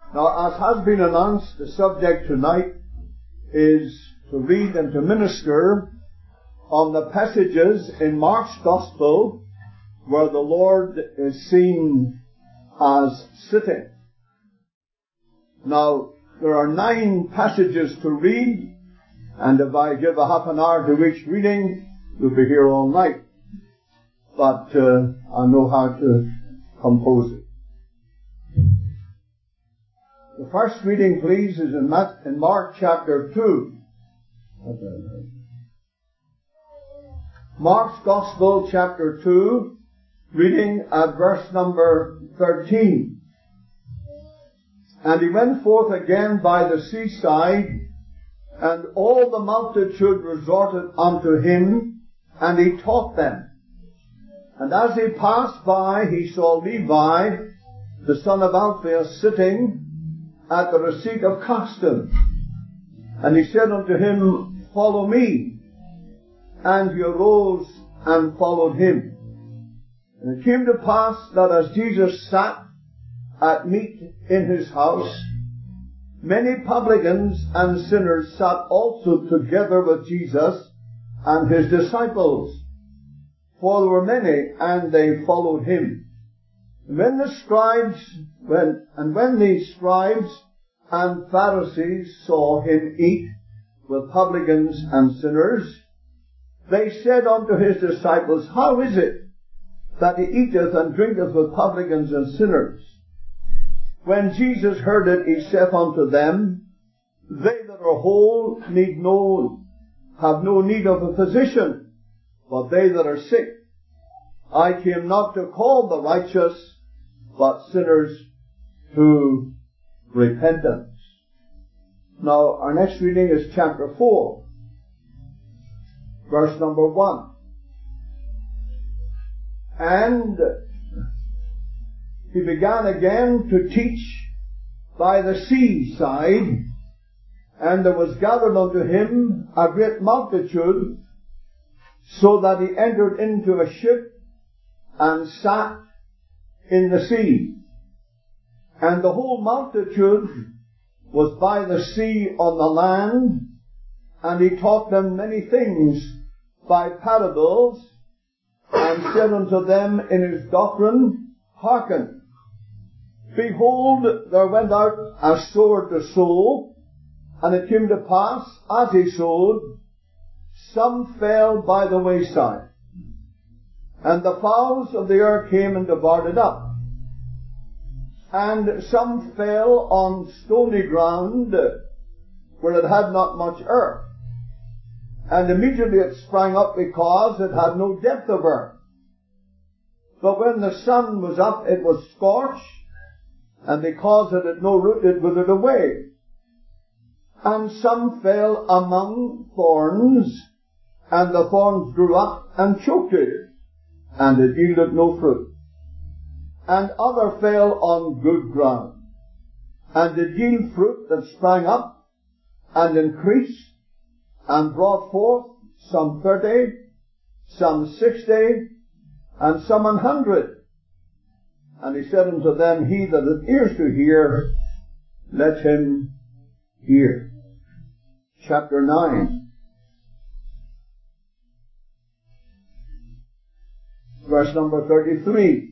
Now, as has been announced, the subject tonight is to read and to minister on the passages in Mark's Gospel where the Lord is seen as sitting. Now, there are 9 passages to read, and if I give a half an hour to each reading, we'll be here all night. But I know how to compose it. The first reading, please, is in Mark chapter 2. Mark's Gospel, chapter 2, reading at verse number 13. And he went forth again by the seaside, and all the multitude resorted unto him, and he taught them. And as he passed by, he saw Levi, the son of Alphaeus, sitting at the receipt of custom. And he said unto him, Follow me. And he arose and followed him. And it came to pass that as Jesus sat at meat in his house, many publicans and sinners sat also together with Jesus and his disciples. For there were many, and they followed him. When the scribes and Pharisees saw him eat with publicans and sinners, they said unto his disciples, How is it that he eateth and drinketh with publicans and sinners? When Jesus heard it, he saith unto them, They that are whole have no need of a physician, but they that are sick. I came not to call the righteous, but sinners to repentance. Now, our next reading is chapter 4, verse number 1. And he began again to teach by the seaside, and there was gathered unto him a great multitude, so that he entered into a ship and sat in the sea. And the whole multitude was by the sea on the land, and he taught them many things by parables, and said unto them in his doctrine, Hearken. Behold, there went out a sower to sow, and it came to pass, as he sowed, some fell by the wayside, and the fowls of the air came and devoured it up. And some fell on stony ground, where it had not much earth, and immediately it sprang up, because it had no depth of earth. But when the sun was up, it was scorched, and because it had no root, it withered away. And some fell among thorns, and the thorns grew up and choked it, and it yielded no fruit. And other fell on good ground, and did yield fruit that sprang up, and increased, and brought forth some 30, some 60, and some 100. And he said unto them, He that hath ears to hear, let him hear. Chapter 9. Verse number 33.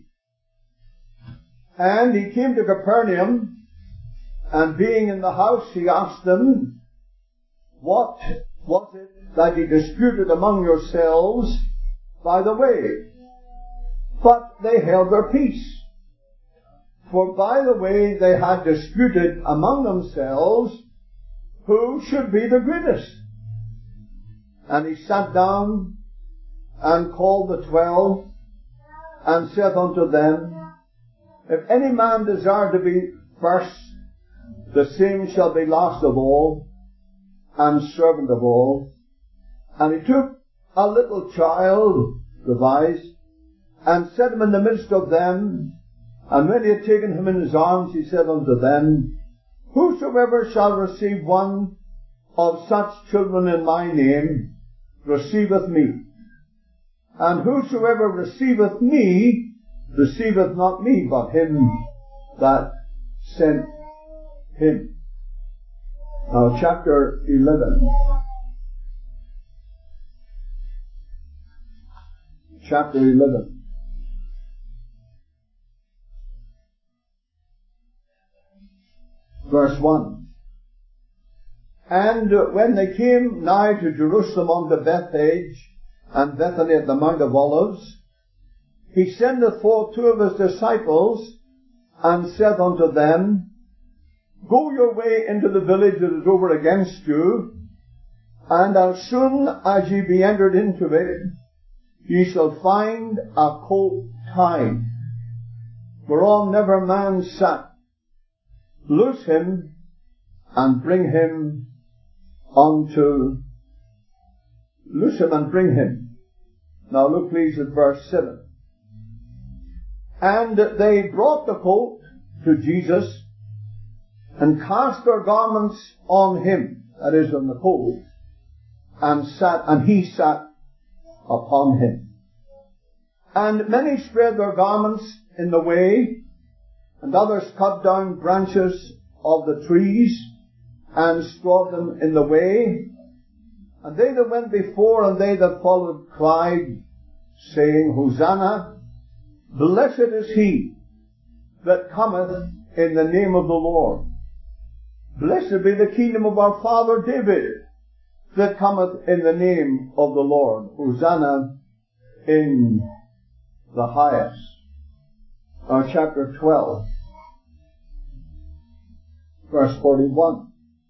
And he came to Capernaum, and being in the house, he asked them, What was it that ye disputed among yourselves by the way? But they held their peace. For by the way they had disputed among themselves, who should be the greatest. And he sat down and called the 12, and saith unto them, If any man desire to be first, the same shall be last of all, and servant of all. And he took a little child, devised, and set him in the midst of them. And when he had taken him in his arms, he said unto them, Whosoever shall receive one of such children in my name, receiveth me. And whosoever receiveth me, receiveth not me, but him that sent him. Now, chapter 11. Chapter 11. Verse 1. And when they came nigh to Jerusalem unto Bethphage and Bethany at the Mount of Olives, he sendeth forth two of his disciples, and saith unto them, Go your way into the village that is over against you, and as soon as ye be entered into it, ye shall find a colt tied, whereon never man sat. Loose him, and bring him. Now look please at verse 7. And they brought the colt to Jesus, and cast their garments on him, that is, on the colt, and he sat upon him. And many spread their garments in the way, and others cut down branches of the trees, and strawed them in the way. And they that went before and they that followed cried, saying, Hosanna, blessed is he that cometh in the name of the Lord. Blessed be the kingdom of our father David, that cometh in the name of the Lord. Hosanna in the highest. Chapter 12, verse 41.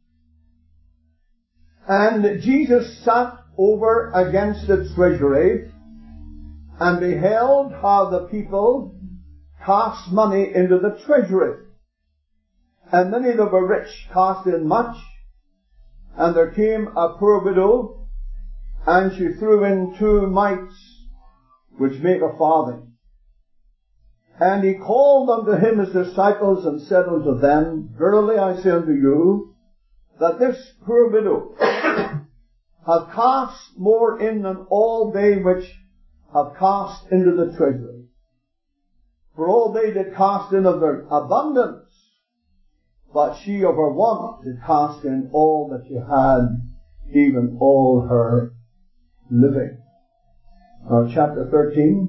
And Jesus sat over against the treasury, and beheld how the people cast money into the treasury. And many that were rich cast in much. And there came a poor widow, and she threw in 2 mites, which make a farthing. And he called unto him his disciples, and said unto them, Verily I say unto you, that this poor widow hath cast more in than all they which have cast into the treasury. For all they did cast in of their abundance, but she of her want did cast in all that she had, even all her living. Chapter 13.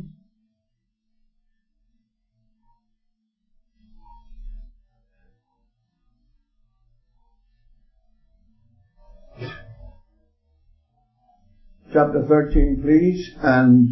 Chapter 13, please, and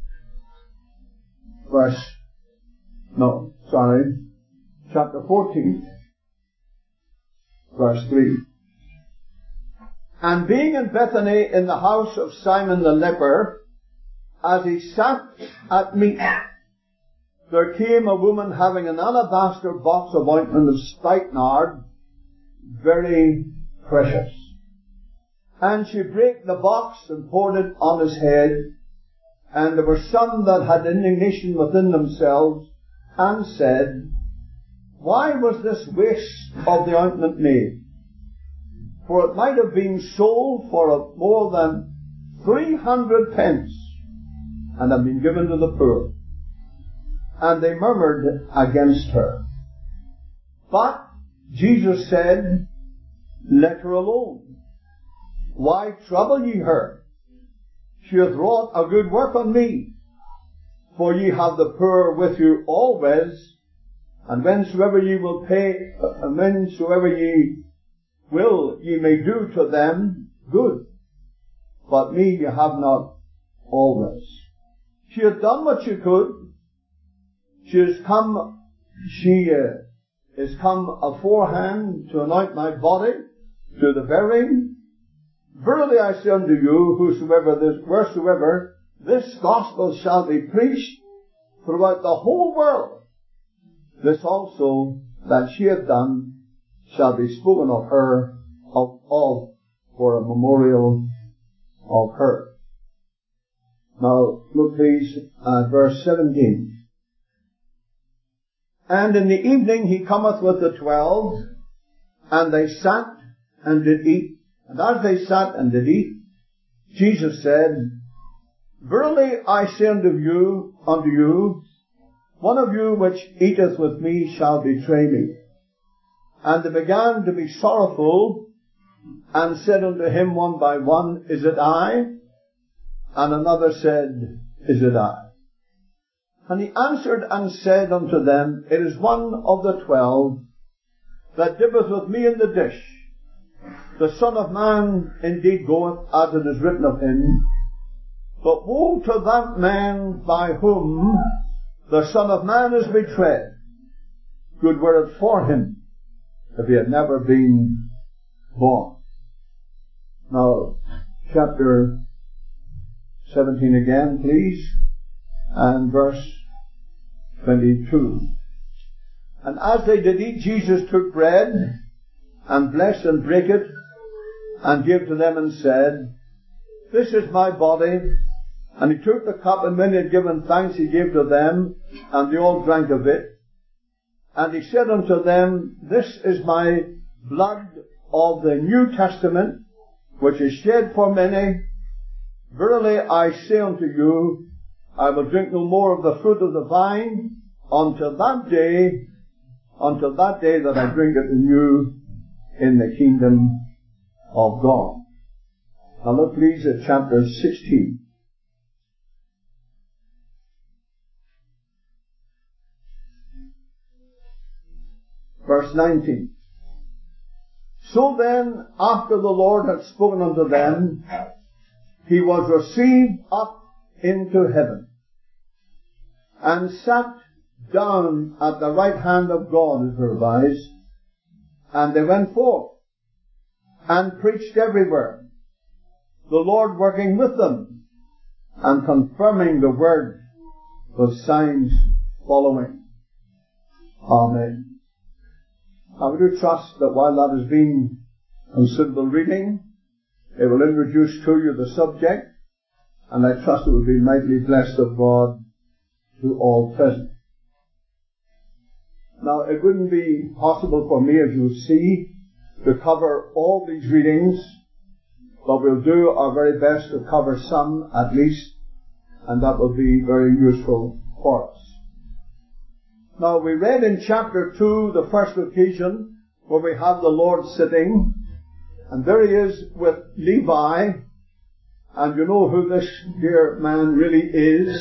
chapter 14, verse 3. And being in Bethany in the house of Simon the leper, as he sat at meat, there came a woman having an alabaster box of ointment of spikenard, very precious. And she brake the box and poured it on his head. And there were some that had indignation within themselves, and said, Why was this waste of the ointment made? For it might have been sold for more than 300 pence, and have been given to the poor. And they murmured against her. But Jesus said, Let her alone. Why trouble ye her? She hath wrought a good work on me. For ye have the poor with you always, and whensoever ye will pay, and whensoever ye will, ye may do to them good. But me ye have not always. She hath done what she could. She is come aforehand to anoint my body to the burying. Verily I say unto you, wheresoever this gospel shall be preached throughout the whole world, this also that she hath done shall be spoken of her, for a memorial of her. Now look please at verse 17. And in the evening he cometh with the 12, and they sat and did eat. And as they sat and did eat, Jesus said, Verily I say unto you, one of you which eateth with me shall betray me. And they began to be sorrowful, and said unto him one by one, Is it I? And another said, Is it I? And he answered and said unto them, It is one of the 12 that dippeth with me in the dish. The Son of Man indeed goeth, as it is written of him. But woe to that man by whom the Son of Man is betrayed. Good were it for him if he had never been born. Now, chapter 17 again, please, and verse 22. And as they did eat, Jesus took bread, and blessed and brake it, and gave to them, and said, This is my body. And he took the cup, and when he had given thanks, he gave to them, and they all drank of it. And he said unto them, This is my blood of the New Testament, which is shed for many. Verily I say unto you, I will drink no more of the fruit of the vine until that day that I drink it anew in the kingdom of God. Now look please at chapter 16. Verse 19. So then, after the Lord had spoken unto them, he was received up into heaven, and sat down at the right hand of God, as revised. And they went forth, and preached everywhere, the Lord working with them, and confirming the word with signs following. Amen. I do trust that while that has been considerable reading, it will introduce to you the subject, and I trust it will be mightily blessed of God to all present. Now, it wouldn't be possible for me, as you'll see, to cover all these readings, but we'll do our very best to cover some at least, and that will be very useful for us. Now, we read in chapter 2, the first occasion, where we have the Lord sitting, and there he is with Levi, and you know who this dear man really is.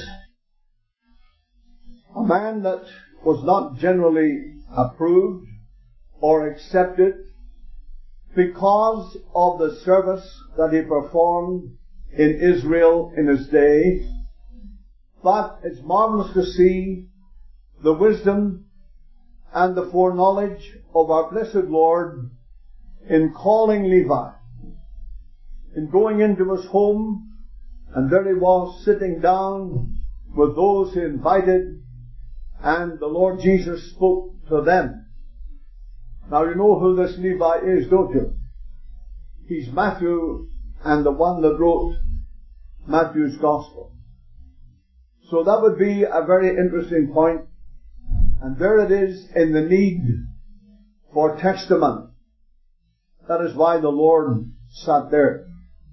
A man that was not generally approved or accepted because of the service that he performed in Israel in his day. But it's marvelous to see the wisdom and the foreknowledge of our blessed Lord in calling Levi, in going into his home, and there he was sitting down with those he invited, and the Lord Jesus spoke to them. Now you know who this Levi is, don't you? He's Matthew, and the one that wrote Matthew's Gospel. So that would be a very interesting point. And there it is in the need for testimony. That is why the Lord sat there.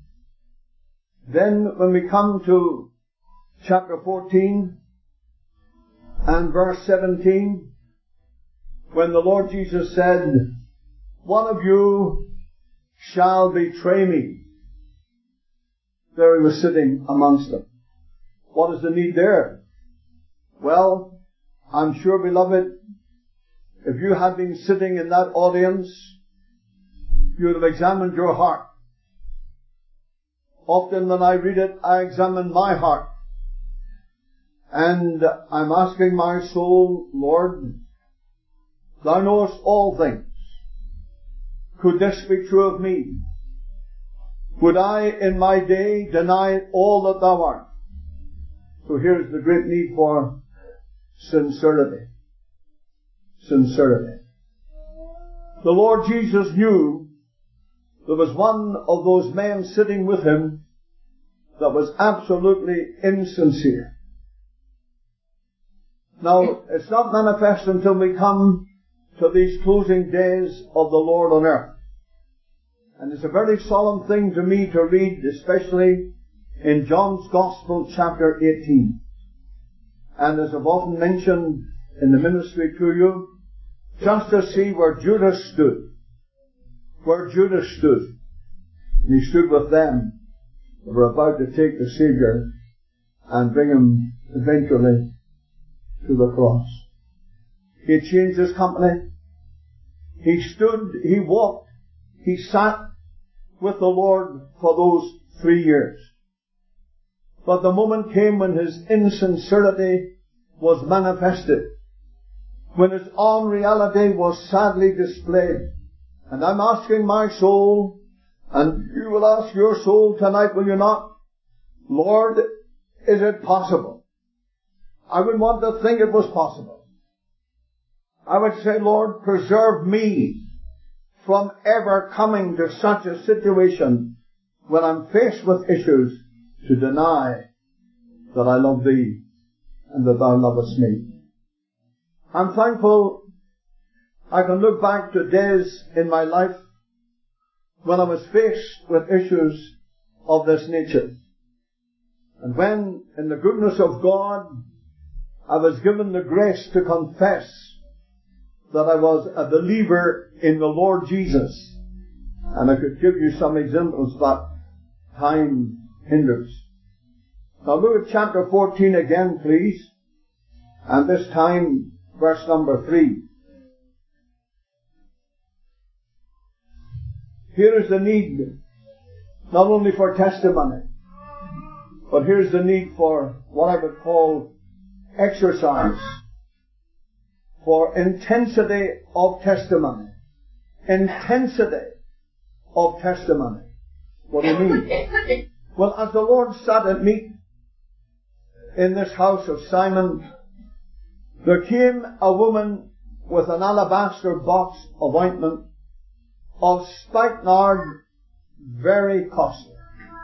Then when we come to chapter 14 and verse 17, when the Lord Jesus said, One of you shall betray me, there he was sitting amongst them. What is the need there? Well, I'm sure, beloved, if you had been sitting in that audience, you would have examined your heart. Often when I read it, I examine my heart. And I'm asking my soul, Lord, Thou knowest all things. Could this be true of me? Would I in my day deny all that Thou art? So here's the great need for sincerity. Sincerity. The Lord Jesus knew there was one of those men sitting with him that was absolutely insincere. Now, it's not manifest until we come to these closing days of the Lord on earth. And it's a very solemn thing to me to read, especially in John's Gospel, chapter 18. And as I've often mentioned in the ministry to you, just to see where Judas stood. Where Judas stood. And he stood with them who were about to take the Savior and bring him eventually to the cross. He changed his company. He stood, he walked, he sat with the Lord for those 3 years. But the moment came when his insincerity was manifested, when his unreality was sadly displayed. And I'm asking my soul, and you will ask your soul tonight, will you not? Lord, is it possible? I would want to think it was possible. I would say, Lord, preserve me from ever coming to such a situation when I'm faced with issues to deny that I love Thee and that Thou lovest me. I'm thankful I can look back to days in my life when I was faced with issues of this nature. And when, in the goodness of God, I was given the grace to confess that I was a believer in the Lord Jesus. And I could give you some examples, but time hinders. Now look at chapter 14 again, please. And this time, verse number 3. Here is the need, not only for testimony, but here's the need for what I would call exercise, for intensity of testimony. Intensity of testimony. What do you mean? Well, as the Lord sat at meat in this house of Simon, there came a woman with an alabaster box of ointment of spikenard, very costly.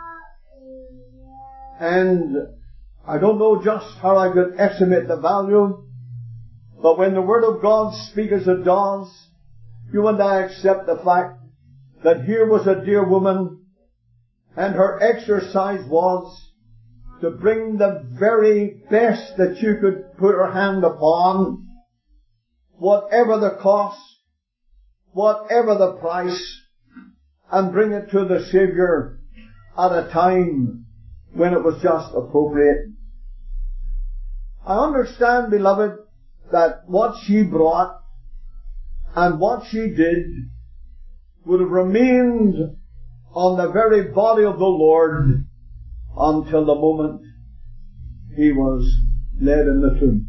And I don't know just how I could estimate the value, but when the Word of God speaks as it does, you and I accept the fact that here was a dear woman, and her exercise was to bring the very best that you could put her hand upon, whatever the cost, whatever the price, and bring it to the Savior at a time when it was just appropriate. I understand, beloved, that what she brought and what she did would have remained on the very body of the Lord until the moment He was laid in the tomb.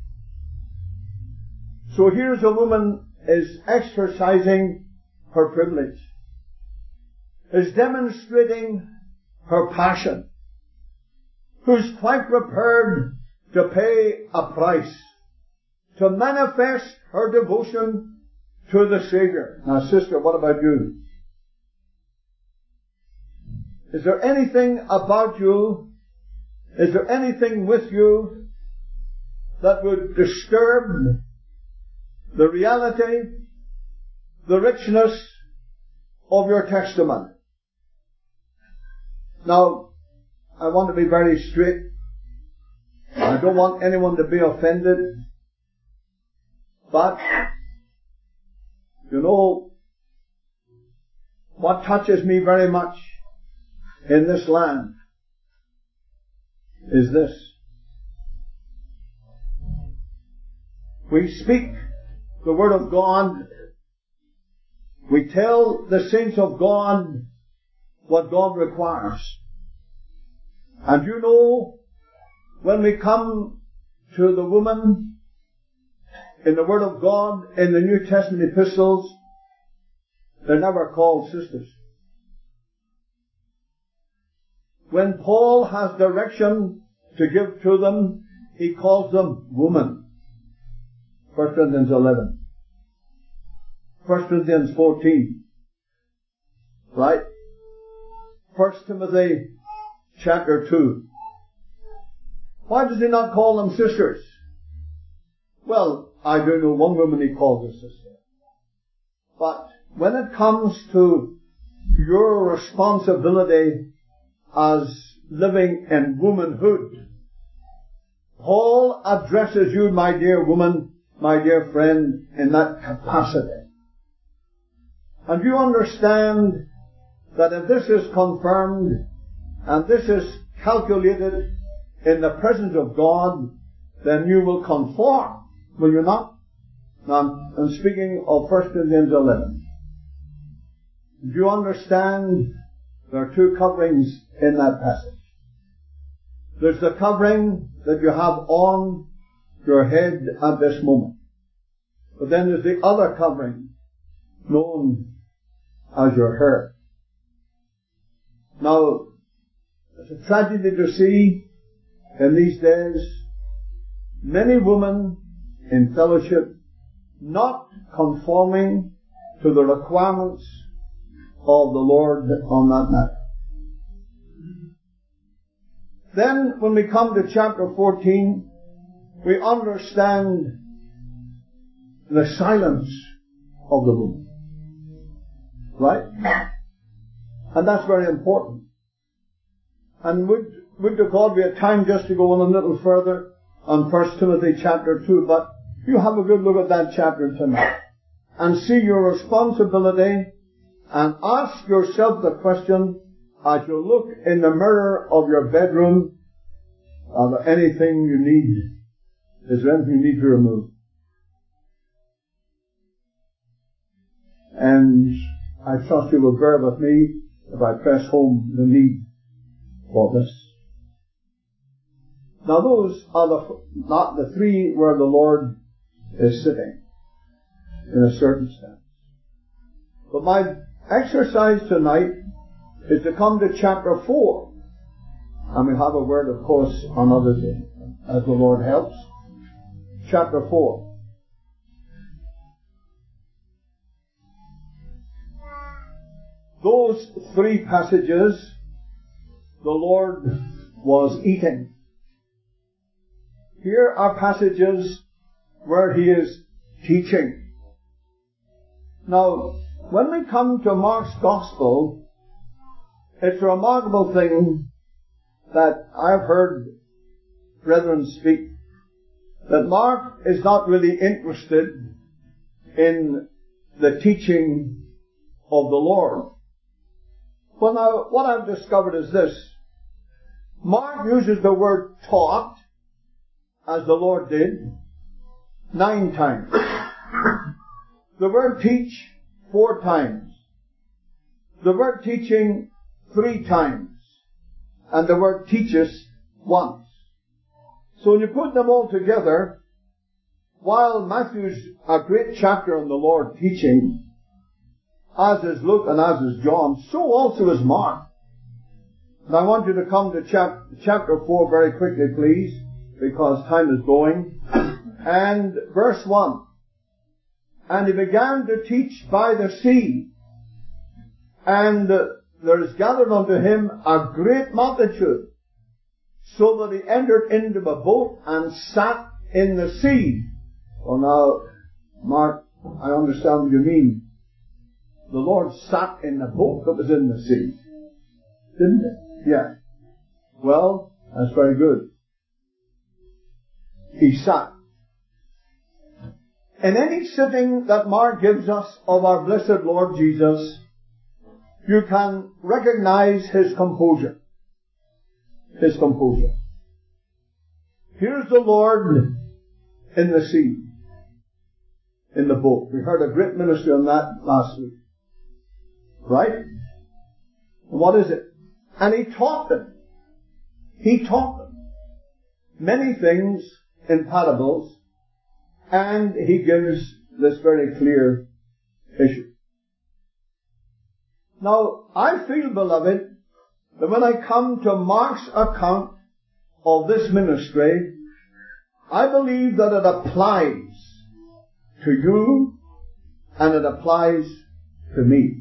So here's a woman is exercising her privilege, is demonstrating her passion, who's quite prepared to pay a price to manifest her devotion to the Savior. Now, sister, what about you? Is there anything about you, is there anything with you that would disturb the reality, the richness of your testimony? Now, I want to be very straight. I don't want anyone to be offended. But, you know, what touches me very much in this land is this. We speak the Word of God. We tell the saints of God what God requires. And you know, when we come to the woman in the Word of God, in the New Testament epistles, they're never called sisters. When Paul has direction to give to them, he calls them woman. 1 Corinthians 11. 1 Corinthians 14. Right? 1 Timothy chapter 2. Why does he not call them sisters? Well, I do know one woman he calls a sister. But when it comes to your responsibility as living in womanhood, Paul addresses you, my dear woman, my dear friend, in that capacity. And you understand that if this is confirmed and this is calculated in the presence of God, then you will conform, will you not? Now, I'm speaking of 1 Corinthians 11. Do you understand there are two coverings in that passage? There's the covering that you have on your head at this moment. But then there's the other covering known as your hair. Now, it's a tragedy to see in these days many women in fellowship not conforming to the requirements of the Lord on that matter. Then, when we come to chapter 14, we understand the silence of the woman. Right? And that's very important. And would to God we had time just to go on a little further on 1 Timothy chapter 2, but you have a good look at that chapter tonight and see your responsibility and ask yourself the question as you look in the mirror of your bedroom, are there anything you need? Is there anything you need to remove? And I trust you will bear with me if I press home the need for this. Now those are not the three where the Lord is sitting in a certain sense. But my exercise tonight is to come to chapter 4. And we have a word, of course, on other things, as the Lord helps. Chapter 4. Those three passages, the Lord was eating. Here are passages where He is teaching. Now, when we come to Mark's Gospel, it's a remarkable thing that I've heard brethren speak, that Mark is not really interested in the teaching of the Lord. Well now, what I've discovered is this. Mark uses the word taught, as the Lord did, 9 times. The word teach, 4 times. The word teaching, 3 times. And the word teaches, once. So when you put them all together, while Matthew's a great chapter on the Lord teaching, as is Luke and as is John, so also is Mark. And I want you to come to chapter 4 very quickly, please, because time is going. And verse 1. And he began to teach by the sea, and there is gathered unto him a great multitude, so that he entered into a boat and sat in the sea. Well now, Mark, I understand what you mean. The Lord sat in the boat that was in the sea. Didn't it? Yeah. Well, that's very good. He sat. In any sitting that Mark gives us of our blessed Lord Jesus, you can recognize His composure. His composure. Here's the Lord in the sea, in the boat. We heard a great ministry on that last week. Right? What is it? And He taught them. He taught them many things in parables, and He gives this very clear issue. Now, I feel, beloved, that when I come to Mark's account of this ministry, I believe that it applies to you and it applies to me.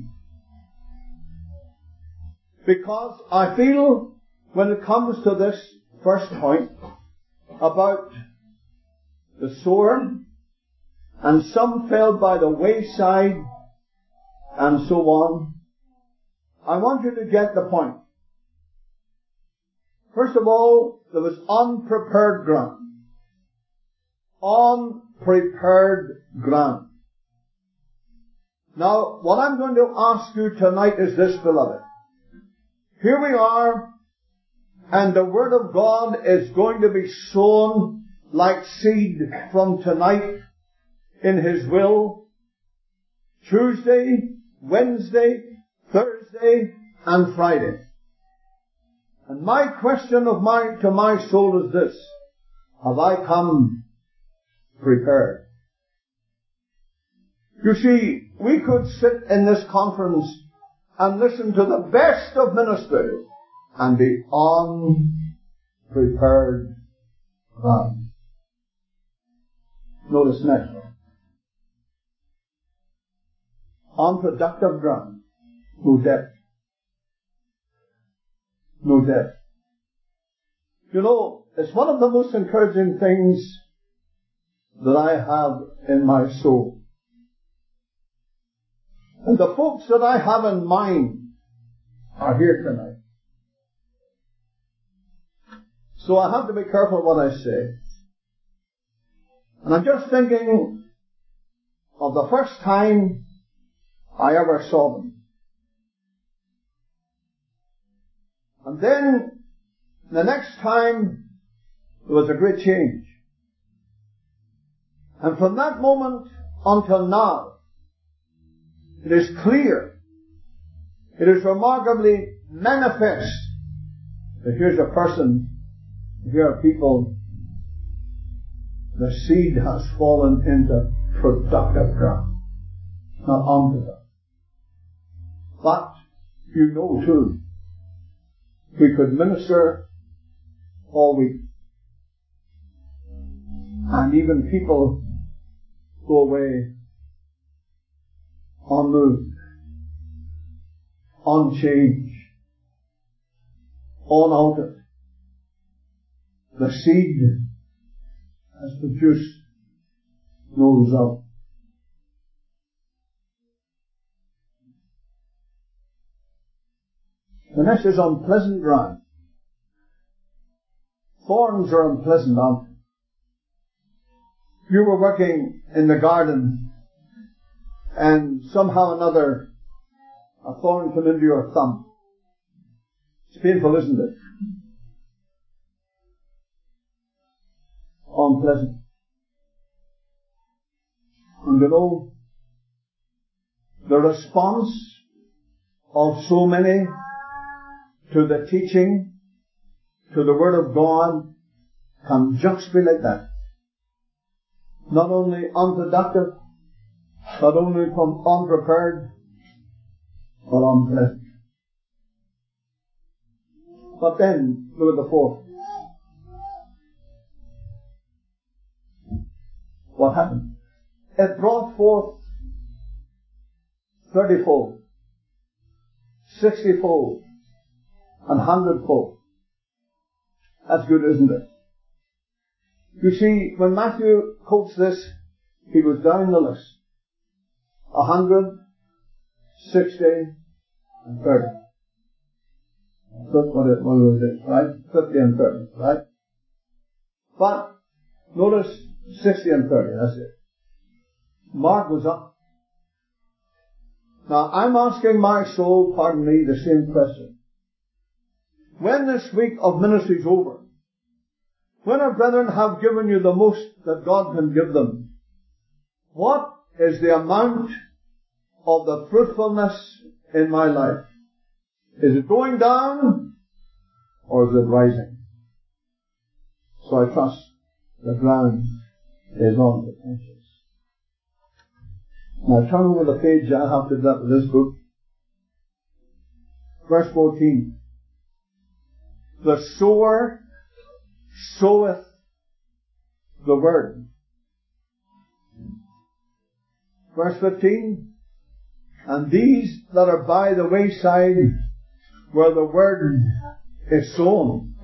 Because I feel when it comes to this first point about the sower, and some fell by the wayside, and so on, I want you to get the point. First of all, there was unprepared ground. prepared ground. Now, what I'm going to ask you tonight is this, beloved. Here we are, and the Word of God is going to be sown like seed from tonight in His will. Tuesday, Wednesday, Thursday, and Friday. And my question to my soul is this: have I come prepared? You see, we could sit in this conference and listen to the best of ministry and be unprepared ground. Notice next. Unproductive ground. No depth. No depth. You know, it's one of the most encouraging things that I have in my soul. And the folks that I have in mind are here tonight. So I have to be careful what I say. And I'm just thinking of the first time I ever saw them. And then the next time there was a great change. And from that moment until now, it is clear, it is remarkably manifest that here's a person, here are people, the seed has fallen into productive ground, not unproductive. But you know too, we could minister all week, and even people go away unmoved, unchanged, unaltered. The seed has produced no result. The next is unpleasant ground. Thorns are unpleasant, aren't they? You were working in the garden and somehow or another a thorn came into your thumb. It's painful, isn't it? Unpleasant. And you know, the response of so many to the teaching, to the Word of God, can just be like that. Not only unproductive, not only unprepared, but unpleasant. But then, look at the fourth. What happened? It brought forth 30-fold, 60-fold, and 100-fold. That's good, isn't it? You see, when Matthew quotes this, he goes down the list. 100, 60, and 30. That's what it is, right? 50 and 30, right? But, notice 60 and 30, that's it. Mark was up. Now, I'm asking my soul, pardon me, the same question. When this week of ministry is over, when our brethren have given you the most that God can give them, what is the amount of the fruitfulness in my life? Is it going down or is it rising? So I trust the ground is on potentials. Now turn over the page. I have to do that with this book. Verse 14. The sower soweth the word. Verse 15. And these that are by the wayside where the word is sown.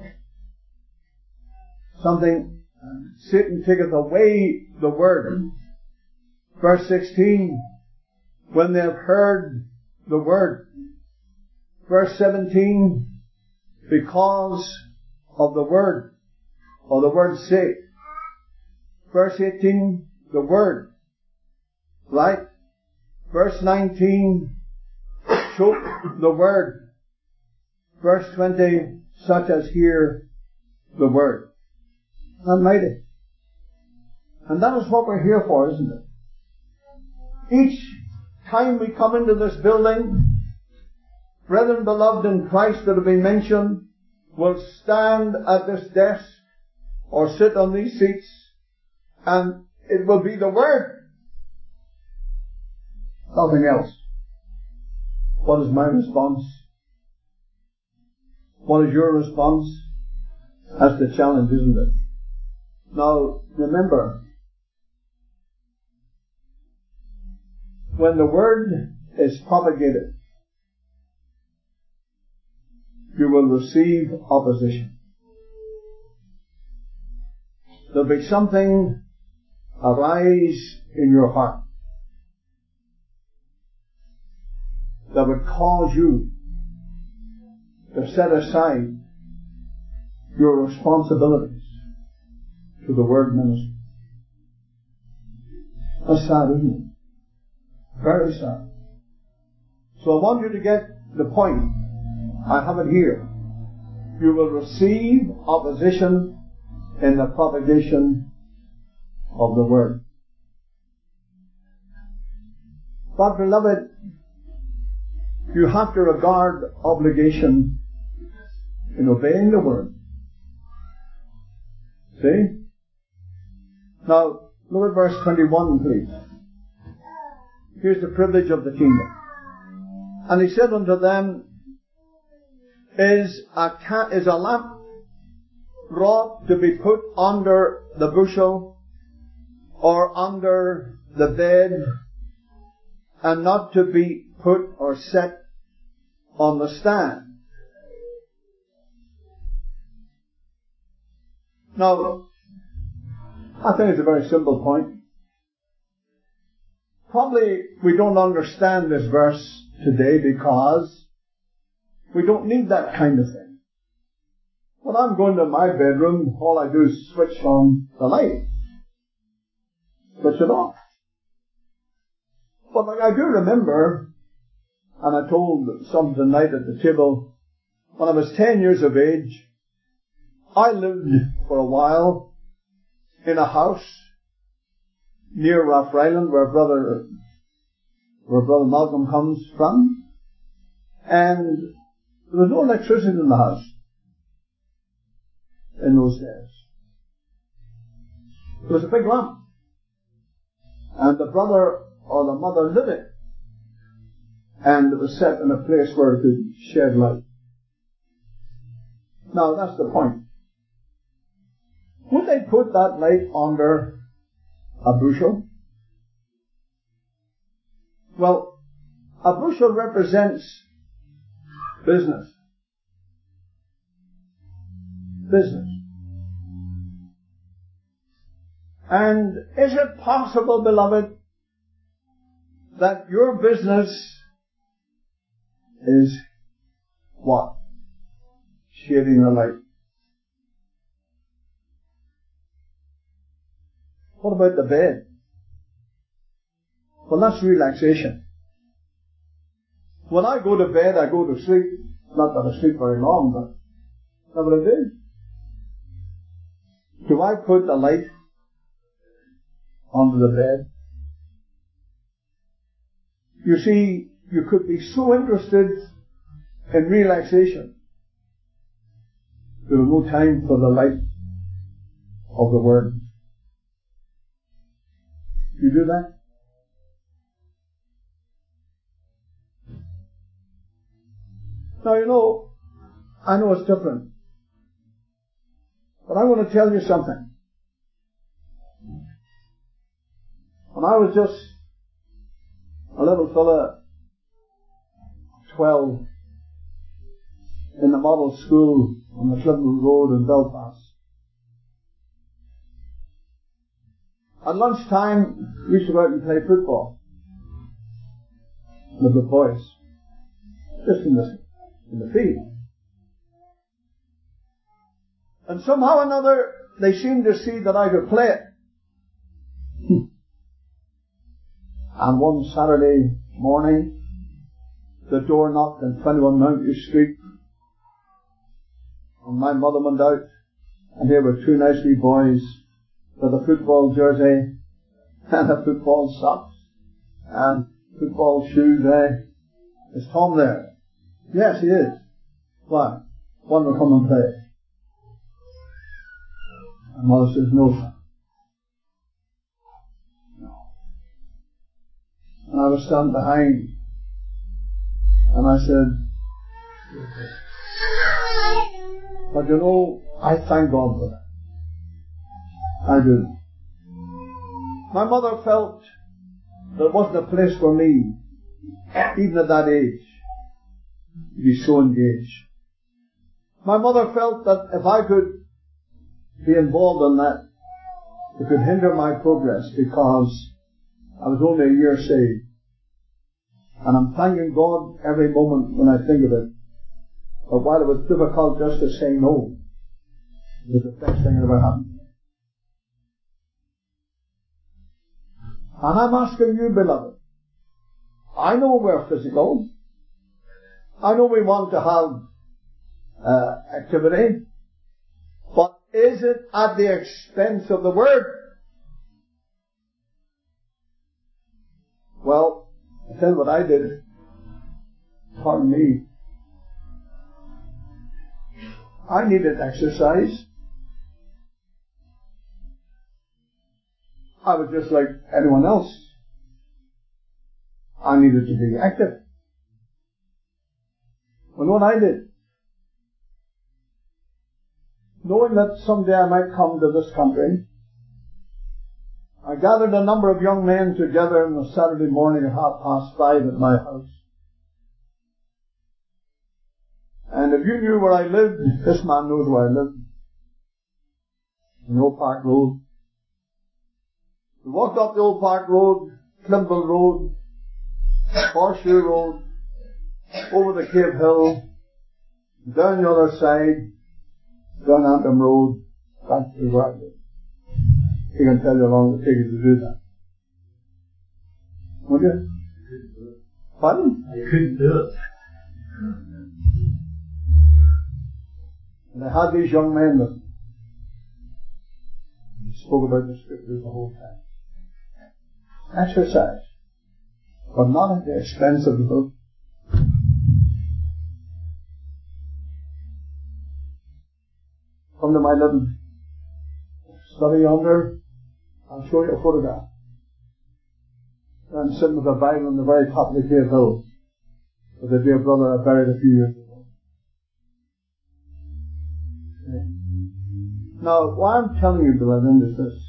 Something, Satan taketh away the word. Verse 16. When they have heard the word. Verse 17. Because of the word, or the word's sake. Verse 18, the Word. Right? Verse 19, choke the Word. Verse 20, such as hear the Word. Almighty. And that is what we're here for, isn't it? Each time we come into this building, brethren beloved in Christ that have been mentioned will stand at this desk or sit on these seats, and it will be the Word. Nothing else. What is my response? What is your response? That's the challenge, isn't it? Now, remember, when the Word is propagated, you will receive opposition. There'll be something arise in your heart that would cause you to set aside your responsibilities to the Word ministry. That's sad, isn't it? Very sad. So I want you to get the point. I have it here. You will receive opposition in the propagation of the Word. But beloved, you have to regard obligation in obeying the Word. See? Now, look at verse 21, please. Here's the privilege of the kingdom. And he said unto them, Is a lamp wrought to be put under the bushel or under the bed, and not to be put or set on the stand? Now, I think it's a very simple point. Probably we don't understand this verse today because we don't need that kind of thing. When I'm going to my bedroom, all I do is switch on the light. Switch it off. But like I do remember, and I told some tonight at the table, when I was 10 years of age, I lived for a while in a house near Rathryland where Brother Malcolm comes from, and there was no electricity in the house in those days. There was a big lamp, and the brother or the mother lit it, and it was set in a place where it could shed light. Now that's the point. Would they put that light under a bushel? Well, a bushel represents business. Business. And is it possible, beloved, that your business is what? Shading the light. What about the bed? Well, that's relaxation. When I go to bed, I go to sleep. Not that I sleep very long, but that's what I do. Do I put the light under the bed? You see, you could be so interested in relaxation, there is no time for the light of the Word. You do that? Now, I know it's different. But I want to tell you something. When I was just a little fella, 12, in the model school on the Clinton Road in Belfast, at lunchtime, we used to go out and play football with the boys, just in the field. And somehow or another, they seemed to see that I could play it. And one Saturday morning, the door knocked in 21 Mountview Street, and my mother went out, and there were two nice wee boys with a football jersey and a football socks and football shoes. Is Tom there? Yes, he is. Why? One will come and play. And mother says, no, son. No. And I was standing behind, and I said, but you know, I thank God for that. I do. My mother felt there wasn't a place for me, even at that age, to be so engaged. My mother felt that if I could be involved in that, it could hinder my progress because I was only a year saved. And I'm thanking God every moment when I think of it. But while it was difficult just to say no, it was the best thing that ever happened to me. And I'm asking you, beloved, I know we're physical. I know we want to have activity. But is it at the expense of the Word? Well, I tell you what I did. Pardon me. I needed exercise. I was just like anyone else. I needed to be active. Well, what I did, knowing that someday I might come to this country, I gathered a number of young men together on a Saturday morning at 5:30 at my house. And if you knew where I lived, this man knows where I lived. In Old Park Road. We walked up the Old Park Road, Climble Road, Horseshoe Road, over the Cave Hill, down the other side, down Antrim Road, back to where I live. He can tell you how long it takes you to do that. Would you? Pardon? You couldn't do it. And I had these young men with me. We spoke about the Scriptures the whole time. Exercise, but not at the expense of the book. Come to my little study yonder, I'll show you a photograph. I'm sitting with a Bible on the very top of the Cave Hill with a dear brother I buried a few years ago. Now, why I'm telling you, beloved, is this.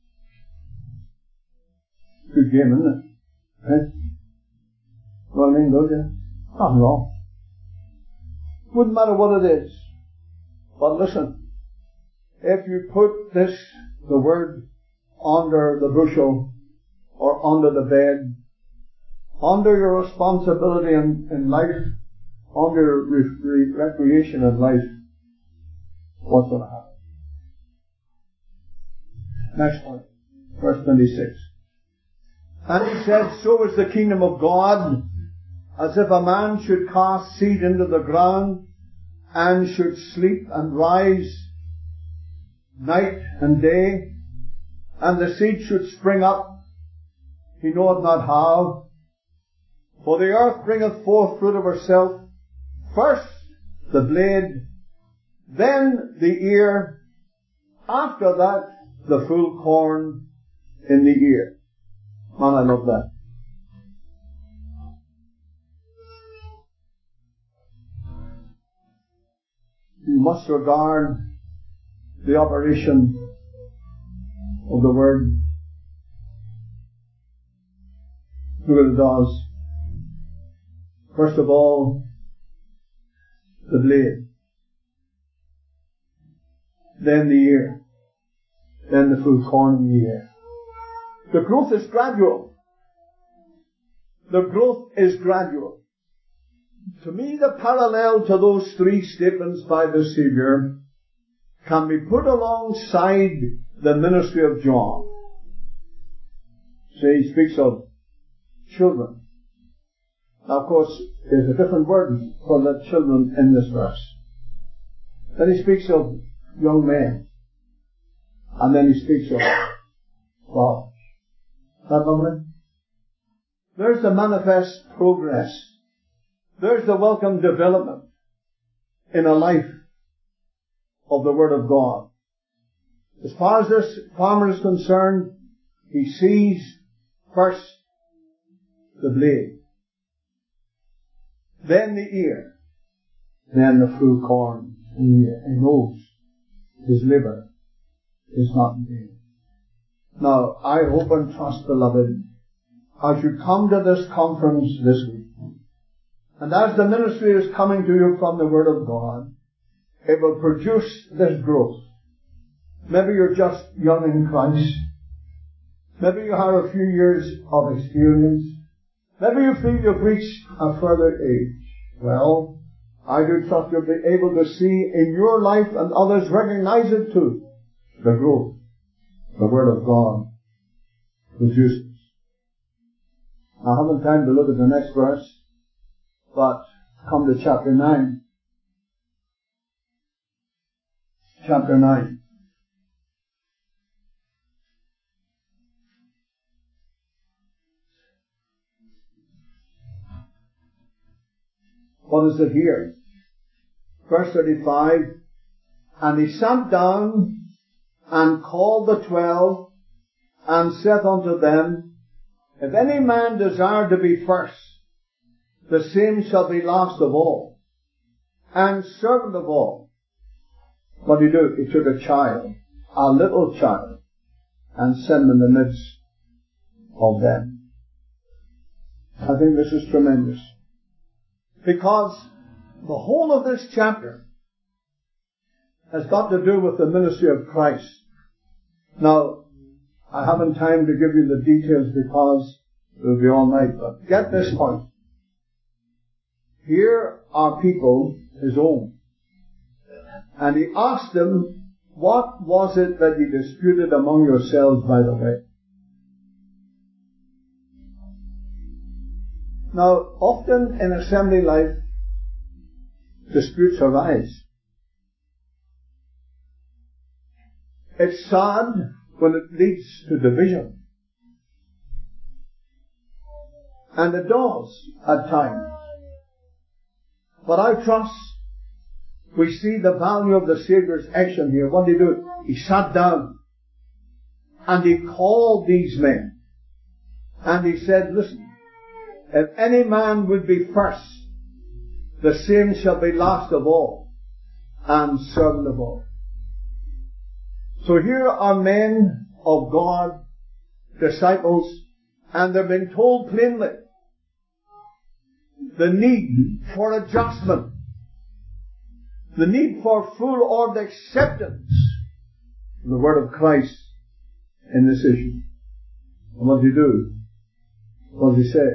Good game, isn't it? Right? Well, I mean, don't you? Nothing wrong. Wouldn't matter what it is. But listen, if you put this, the word, under the bushel or under the bed, under your responsibility in life, under recreation in life, what's going to happen? Next one, verse 26. And he said, so is the kingdom of God, as if a man should cast seed into the ground, and should sleep and rise night and day, and the seed should spring up, he knoweth not how. For the earth bringeth forth fruit of herself, first the blade, then the ear, after that the full corn in the ear. Man, I love that. You must regard the operation of the word. Look at it does. First of all, the blade. Then the ear. Then the full corn in the ear. The growth is gradual. The growth is gradual. To me, the parallel to those three statements by the Savior can be put alongside the ministry of John. See, he speaks of children. Now, of course, there's a different word for the children in this verse. Then he speaks of young men. And then he speaks of fathers. Is that lovely? There's the manifest progress. There's the welcome development in a life of the Word of God. As far as this farmer is concerned, he sees first the blade, then the ear, then the full corn. He knows his labor is not in vain. Now, I hope and trust, beloved, as you come to this conference this week, and as the ministry is coming to you from the Word of God, it will produce this growth. Maybe you're just young in Christ. Maybe you have a few years of experience. Maybe you feel you've reached a further age. Well, I do trust you'll be able to see in your life, and others recognize it too, the growth the Word of God produces. I haven't time to look at the next verse, but come to chapter 9. Chapter 9. What is it here? Verse 35. And he sat down and called the 12 and said unto them, If any man desire to be first, the same shall be last of all, and servant of all. What did he do? He took a child, a little child, and set him in the midst of them. I think this is tremendous. Because the whole of this chapter has got to do with the ministry of Christ. Now, I haven't time to give you the details because it will be all night, but get this point. Here are people, his own, and he asked them, what was it that you disputed among yourselves by the way? Now, often in assembly life, disputes arise. It's sad when it leads to division. And it does at times. But I trust we see the value of the Saviour's action here. What did he do? He sat down and he called these men. And he said, listen, if any man would be first, the same shall be last of all, and servant of all. So here are men of God, disciples, and they're being told plainly the need for adjustment, the need for full ordered acceptance of the Word of Christ in this issue. And what did he do? What did he say?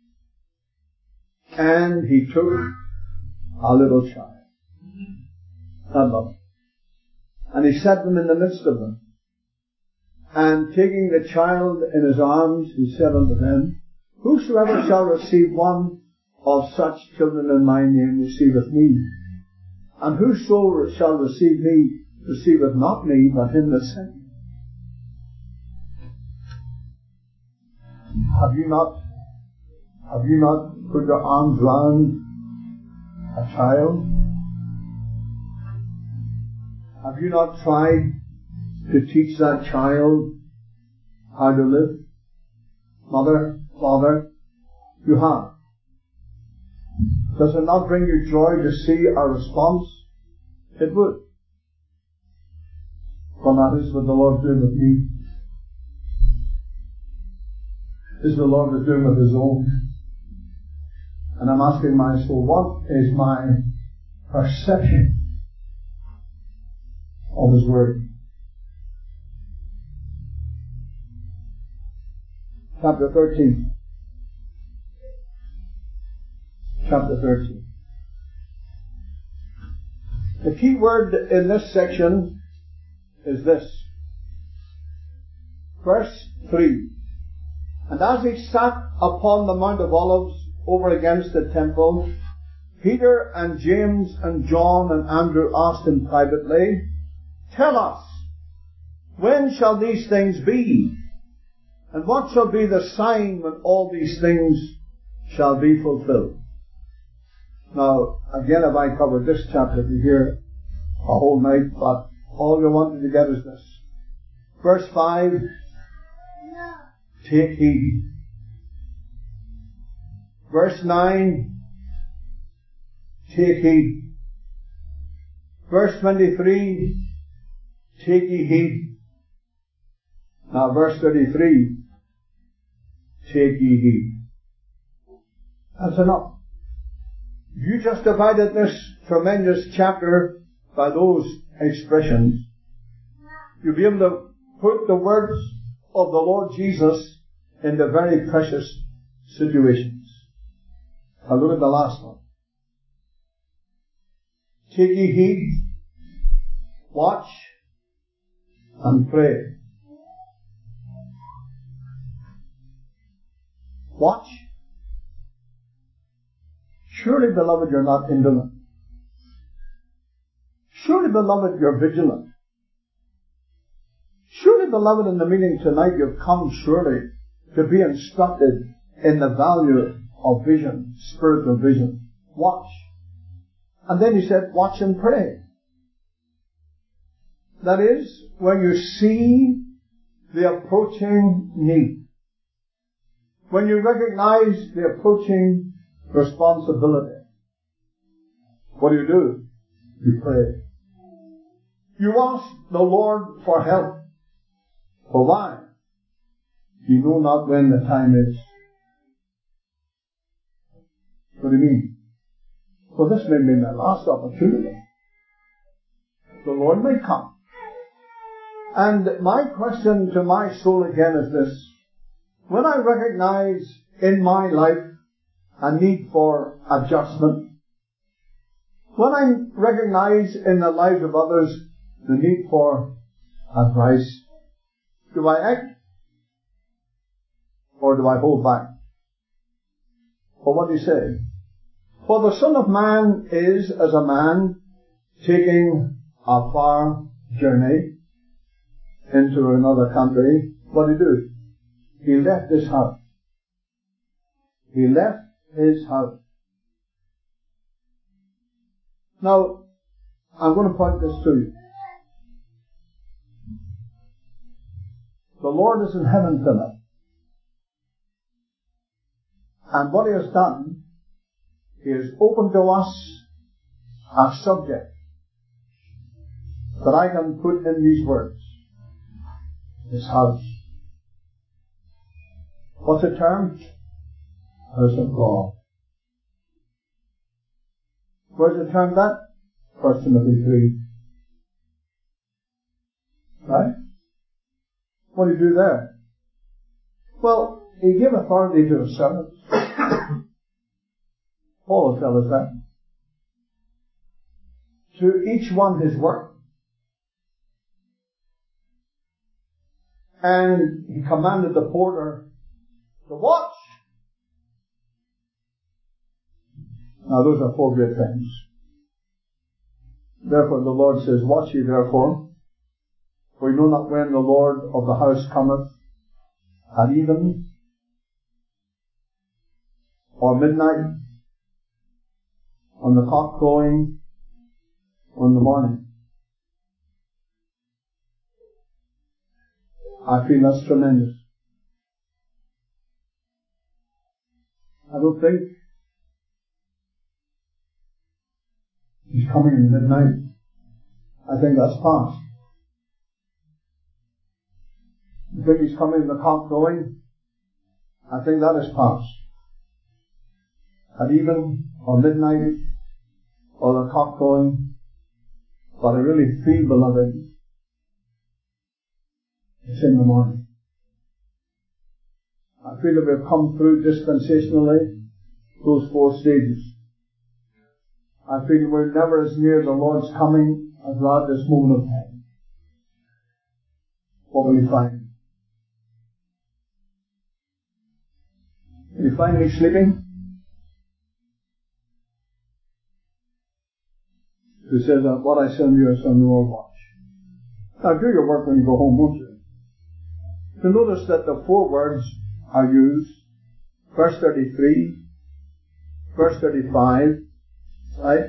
And he took a little child. Not long. And he set them in the midst of them. And taking the child in his arms, he said unto them, Whosoever shall receive one of such children in my name receiveth me. And whoso shall receive me receiveth not me, but him that sent me. Have you not put your arms round a child? Have you not tried to teach that child how to live? Mother, father, you have. Does it not bring you joy to see a response? It would. For that is what the Lord did with me. This is the Lord is doing with His own. And I'm asking my soul, what is my perception of His Word? Chapter 13. Chapter 13. The key word in this section is this. Verse 3. And as he sat upon the Mount of Olives over against the temple, Peter and James and John and Andrew asked him privately, "Tell us, when shall these things be? And what shall be the sign when all these things shall be fulfilled?" Now, again, if I covered this chapter to here a whole night, but all you wanted to get is this. Verse 5, take heed. Verse 9, take heed. Verse 23, take ye heed. Now verse 33, take ye heed. That's enough. You just divided this tremendous chapter by those expressions. You'll be able to put the words of the Lord Jesus into very precious situations. Now look at the last one. Take ye heed, watch, and pray. Watch. Surely, beloved, you're not indolent. Surely, beloved, you're vigilant. Surely, beloved, in the meeting tonight you've come surely to be instructed in the value of vision, spiritual vision. Watch. And then he said, watch and pray. That is, when you see the approaching need, when you recognize the approaching responsibility, what do? You pray. You ask the Lord for help. For why? You know not when the time is. What do you mean? Well, this may be my last opportunity. The Lord may come. And my question to my soul again is this. When I recognize in my life a need for adjustment, when I recognize in the lives of others the need for advice, do I act or do I hold back? Well, what do you say? For the Son of Man is as a man taking a far journey into another country. What did he do? He left his house. He left his house. Now, I'm going to point this to you. The Lord is in heaven tonight. And what He has done, He has opened to us a subject that I can put in these words. His house. What's the term? House of God. Where's the term that? 1 Timothy 3. Right? What do you do there? Well, He gave authority to His servants. Paul will tell us that. To each one his work. And He commanded the porter to watch. Now those are four great things. Therefore the Lord says, watch ye therefore, for you know not when the Lord of the house cometh, at even, or midnight, on the cock crowing, or in the morning. I feel that's tremendous. I don't think He's coming in midnight. I think that's past. You think He's coming in the cock crowing? I think that is past. At even, or midnight, or the cock crowing. But I really feel, beloved, it's in the morning. I feel that we've come through dispensationally those four stages. I feel we're never as near the Lord's coming as we're at this moment of time. What will you find? You find me sleeping? He says, what I send you, I send the Lord watch. Now do your work when you go home, won't you? You notice that the 4 words are used. Verse 33, verse 35, right?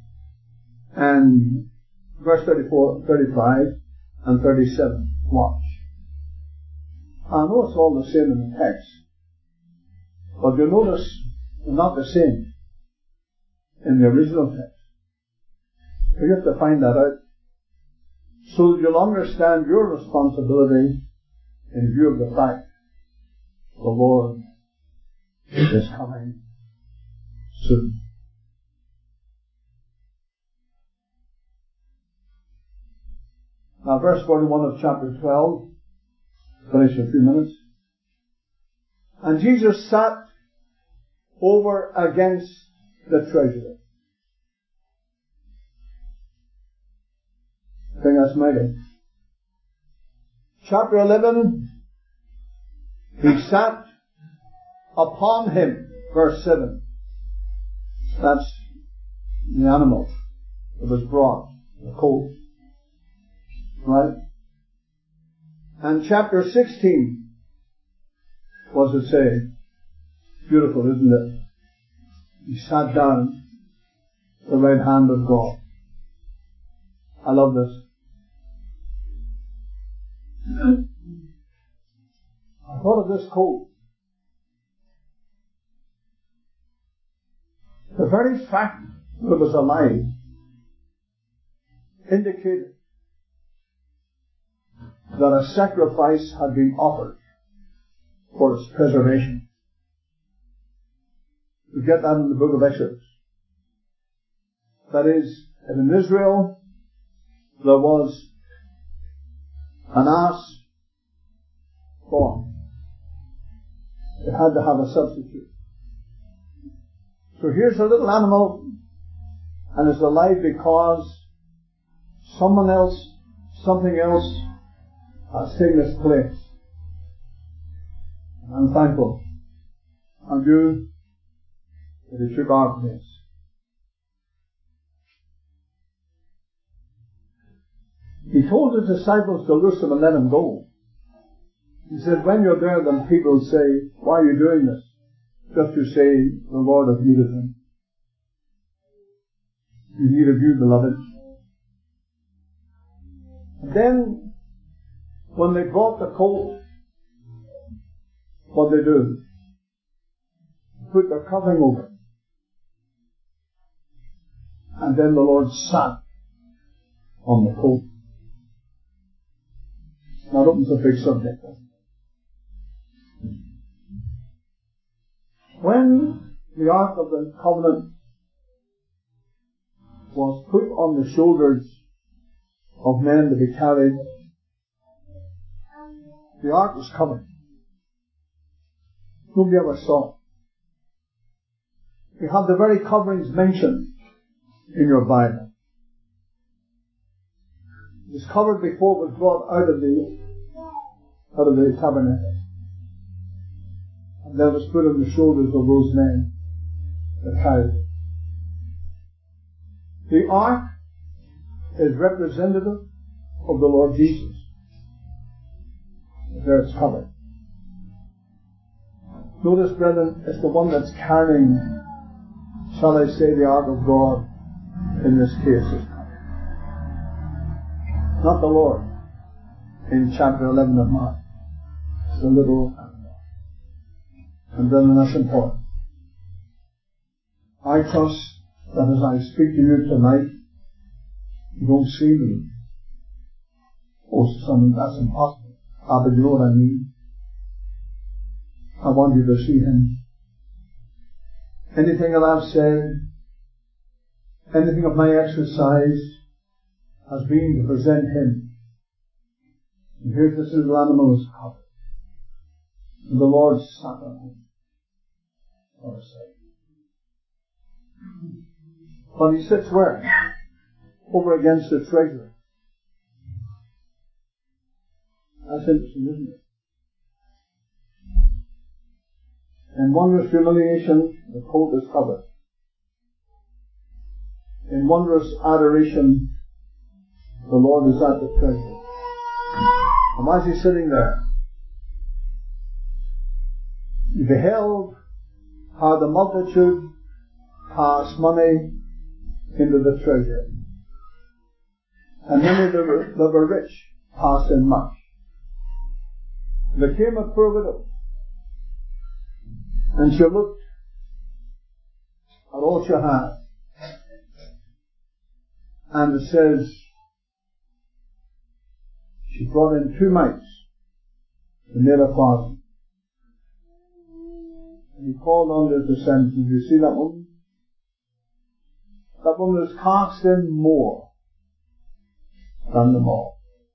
And verse 34, 35, and 37. Watch. I know it's all the same in the text, but you'll notice they're not the same in the original text. You have to find that out so that you'll understand your responsibility in view of the fact the Lord is coming soon. Now verse 41 of chapter 12, finish in a few minutes. And Jesus sat over against the treasury. I think that's mighty. Chapter 11, he sat upon him, verse 7. That's the animal that was brought, the colt. Right? And chapter 16, what does it say? Beautiful, isn't it? He sat down at the right hand of God. I love this. I thought of this colt. The very fact that it was alive indicated that a sacrifice had been offered for its preservation. We get that in the book of Exodus. That is, in Israel there was an ass born. It had to have a substitute. So here's a little animal, and it's alive because someone else, something else has taken its place. I'm thankful. Aren't you? That it took our place. He told his disciples to loose him and let him go. He said, when you're there, then people say, why are you doing this? Just to say, the Lord has need of him. In need of you, beloved. And then, when they brought the colt, what they do? Put their covering over it. And then the Lord sat on the colt. That opens a big subject. When the Ark of the Covenant was put on the shoulders of men to be carried, the Ark was covered. Nobody ever saw it. You have the very coverings mentioned in your Bible. It was covered before it was brought out of the tabernacle. And then it was put on the shoulders of those men that carried it. The ark is representative of the Lord Jesus. There it's covered. Notice, brethren, it's the one that's carrying, shall I say, the ark of God in this case is covered. Not the Lord in chapter 11 of Mark. It's the little animal. And brethren, that's important. I trust that as I speak to you tonight, you don't see me. Oh, son, that's impossible. Ah, but you know what I mean. I want you to see Him. Anything that I've said, anything of my exercise has been to present Him. And here's this little animal is covered. And the Lord sat on Him. What a sight. But He sits where? Over against the treasury. That's interesting, isn't it? In wondrous humiliation, the coat is covered. In wondrous adoration, the Lord is at the treasure. And why is he sitting there? He beheld how the multitude passed money into the treasure. And many that were rich passed in much. There came a poor widow, and she looked at all she had. And it says, she brought in 2 mites to nail a farthing. And he called on his descendants. You see that woman? That woman has cast in more than them all.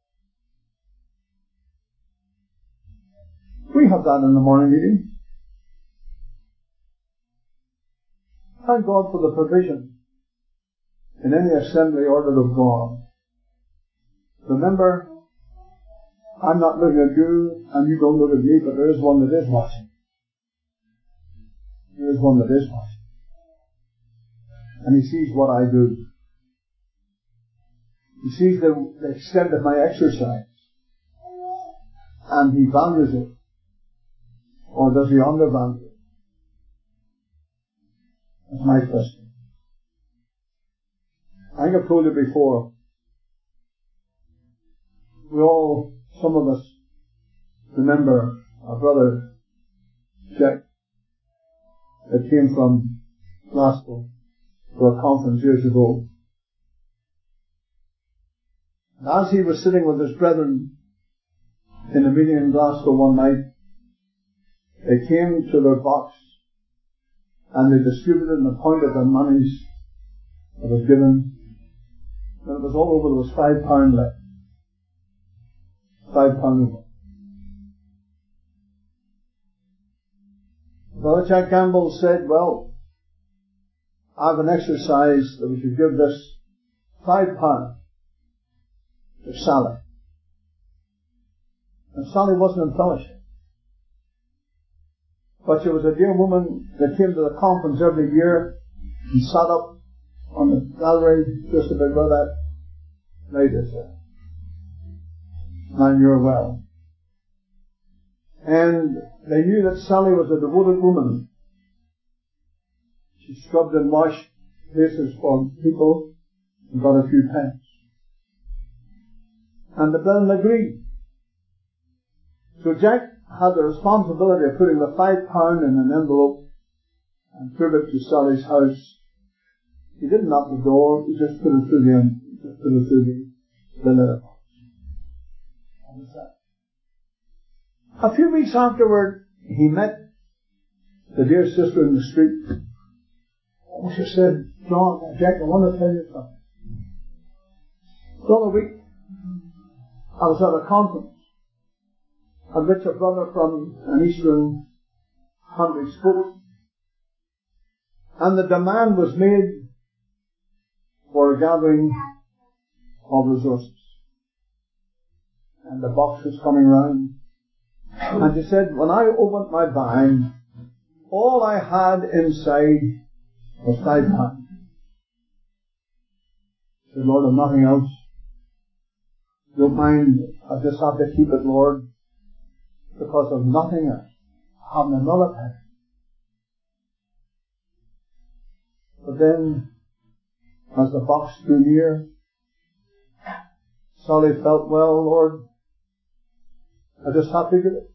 We have that in the morning meeting. Thank God for the provision in any assembly order of God. Remember, I'm not looking at you and you don't look at me, but there is one that is watching. There is one that is watching. And he sees what I do. He sees the extent of my exercise. And he values it. Or does he undervalue it? That's my question. I think I've told you before, some of us remember our brother Jack that came from Glasgow to a conference years ago. And as he was sitting with his brethren in a meeting in Glasgow one night, they came to their box and they distributed and appointed the monies that was given. When it was all over, there was £5 left. £5 over. Brother Jack Campbell said, well, I've an exercise that we should give this £5 to Sally. And Sally wasn't in fellowship. But she was a dear woman that came to the conference every year and sat up on the gallery just about where that lady is there. And you're well. And they knew that Sally was a devoted woman. She scrubbed and washed places for people and got a few pence. And the brethren agreed. So Jack had the responsibility of putting the £5 in an envelope and took it to Sally's house. He didn't knock the door, he just put it through the letterbox. That was that. A few weeks afterward, he met the dear sister in the street. And she said, John, Jack, I want to tell you something. The other week, I was at a conference at which a brother from an eastern country spoke, and the demand was made for a gathering of resources. And the box was coming round. And she said, when I opened my bag, all I had inside was £5. She said, Lord, I've nothing else. Don't mind, I just have to keep it, Lord, because of nothing else. I haven't another penny. But then, as the box drew near, Sally felt, well, Lord, I just have to give it.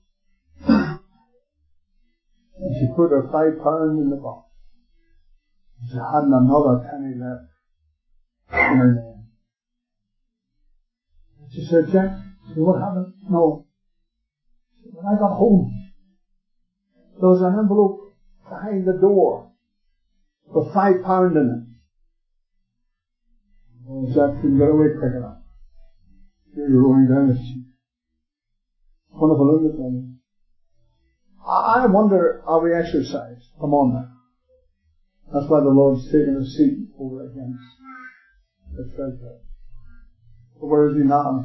And she put her £5 in the box. She hadn't another penny left in her name. And she said, Jack, what happened? No. When I got home, there was an envelope behind the door with £5 in it. Oh, Jack couldn't get away quick enough. Here you're rolling down his cheek. Wonderful, isn't it? I wonder, are we exercised? Come on now. That's why the Lord's taken a seat over against the treasure. So where is he now?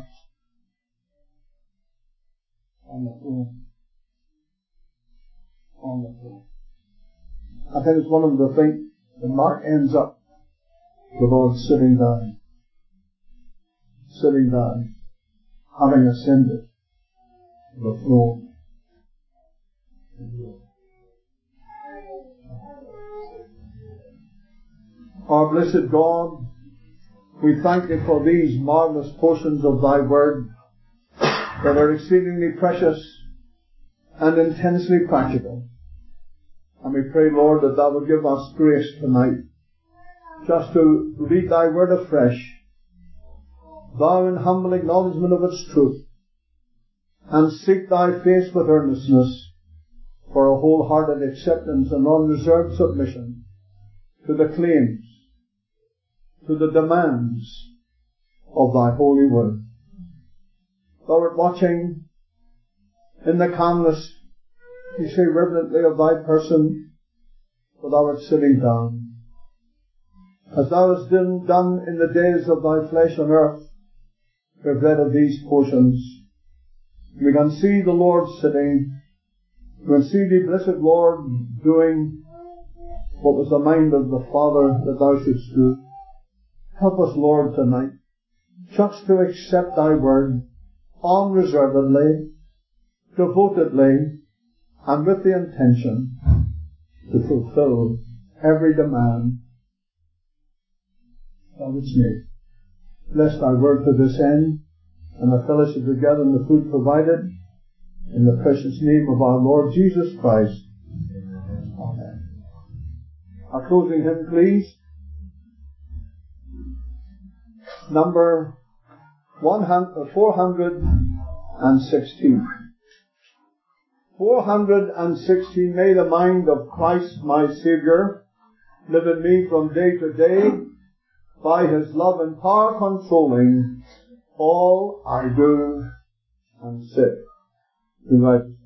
On the throne. On the throne. I think it's one of the things that Mark ends up, the Lord sitting down, having ascended to the throne. Our blessed God, we thank Thee for these marvelous portions of Thy Word that are exceedingly precious and intensely practical. And we pray, Lord, that Thou would give us grace tonight just to read Thy Word afresh, Thou in humble acknowledgement of its truth, and seek Thy face with earnestness for a wholehearted acceptance and unreserved submission to the claims, to the demands of Thy holy Word. Thou art watching in the calmness, we say reverently, of Thy person, for Thou art sitting down. As Thou hast done in the days of Thy flesh on earth, we have read of these portions. We can see the Lord sitting. We can see the blessed Lord doing what was the mind of the Father that Thou shouldst do. Help us, Lord, tonight, just to accept Thy Word unreservedly, devotedly, and with the intention to fulfill every demand Thou wouldst make. Bless Thy Word to this end, and the fellowship together and the food provided, in the precious name of our Lord Jesus Christ. Amen. Our closing hymn, please. Number 416. 416. May the mind of Christ my Saviour live in me from day to day, by His love and power controlling all I do and say.